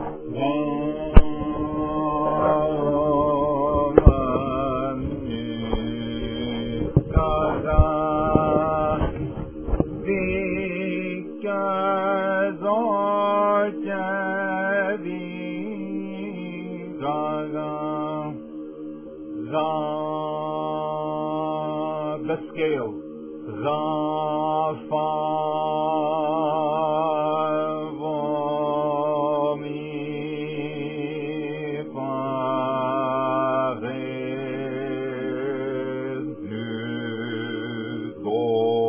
the scale. Ra, fa, vo, mi, fa, re, nu, do,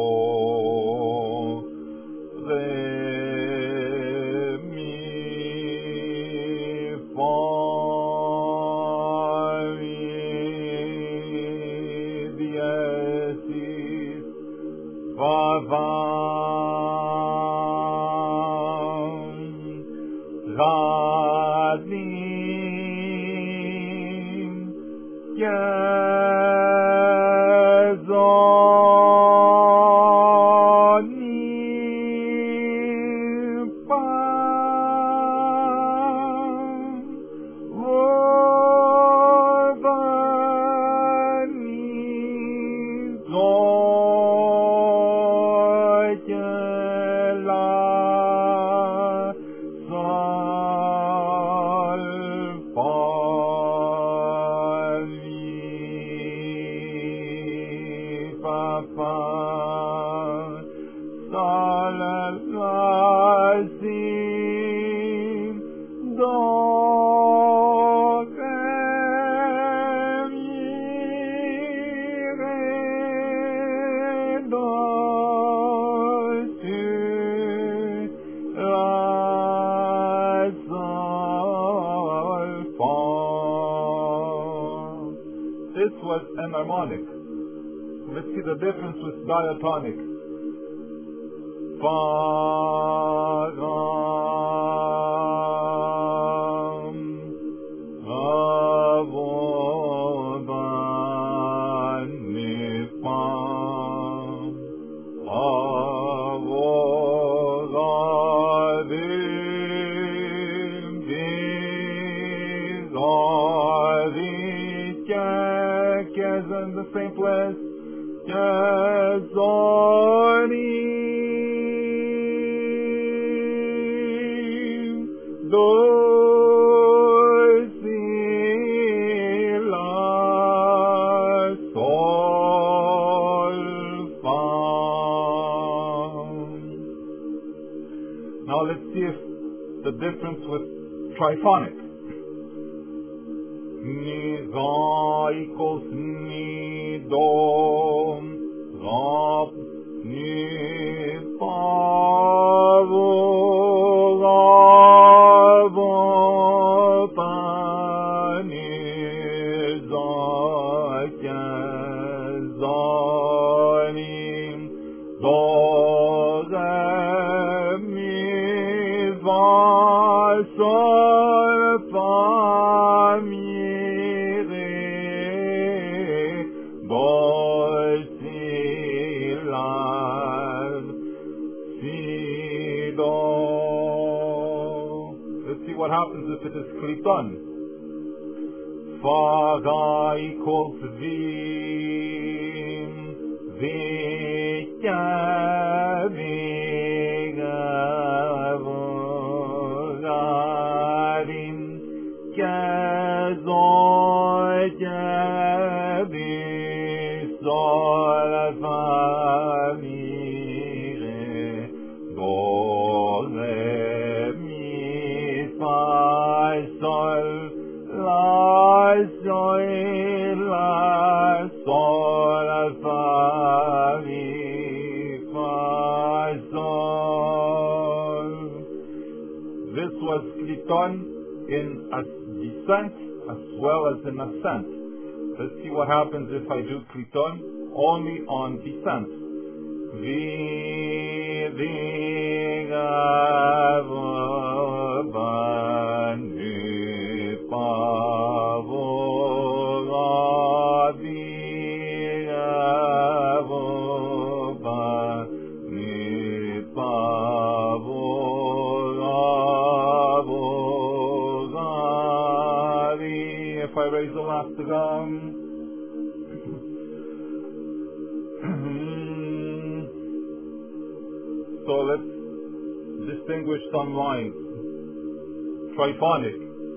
re, mi, fa, This was enharmonic. Let's see the difference with diatonic. Fa, ra, ra, vo, ba, mi, fa, a, vo, ra, di, di, ra, di, is in the same place. Zoni, do, si, la, sol, fa. Now let's see if the difference with triphonic. Mi, ra equals mi, do, ra, mi, fa, vo, ra, vo, fa, mi, za, ke, za, ni, do, re, mi, fa, sol, fa, mi, what happens if it is Cliton? Fa, ga equals V, V, ka, V, ga, vo, ga, rin, ka, zo, ka, vi, sol, fa, mi, re, do, re, sol, la, sol, la, sol, fa, mi, fa, sol. This was Cliton in descent as well as in ascent. Let's see what happens if I do Cliton only on descent. Vi, vi, ga, vo, ba, I raise the last gum. So let's distinguish some lines. Triphonic.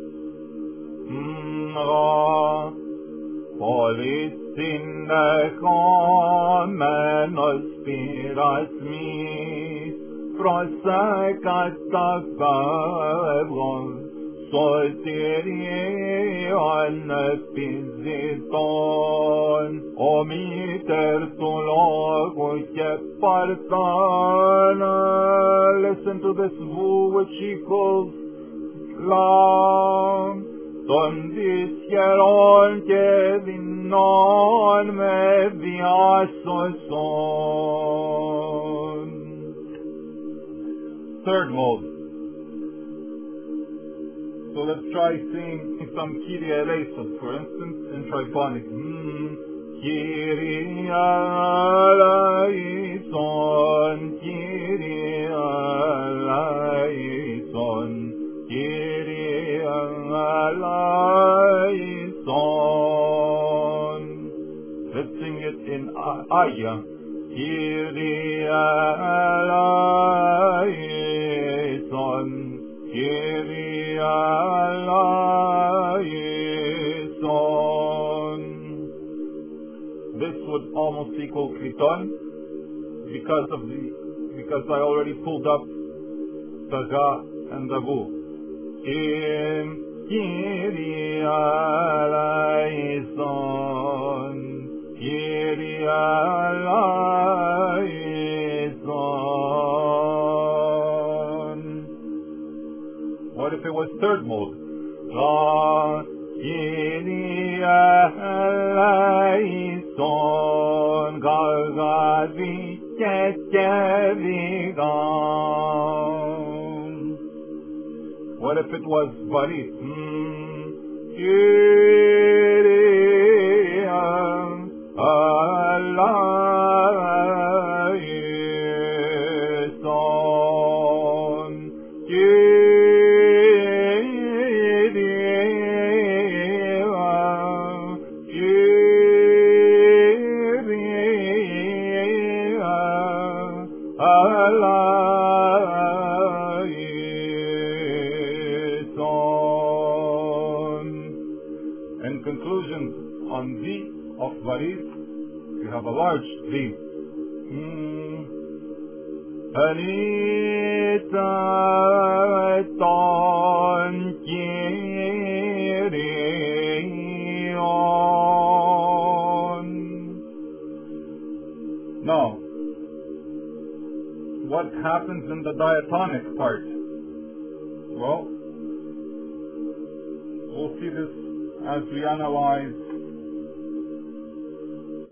Ra, polisin menos spiras mi, prosecat tafevon, soterion pisiton, omiter tu logus partan. Listen to this voo which equals la. Ton disceron que vinon me viasos son. Third mode. So let's try singing some Kyrie eleison, for instance, in triphonic. Kyrie eleison, Kyrie eleison, Kyrie eleison. Let's sing it in Aya. Kyrie eleison, Kyrie eleison. This would almost equal Kriton because I already pulled up the Ga and the Vu. In Kyrie eleison, Kyrie eleison. What if it was third mode? La Kyrie eleison, Galgavi Kekevigan. What if it was Varit? Kyrie eleison, In conclusion, on V of Varit, we have a large V. Anita ton Kyrion. Now, what happens in the diatonic part? Well, we'll see this as we analyze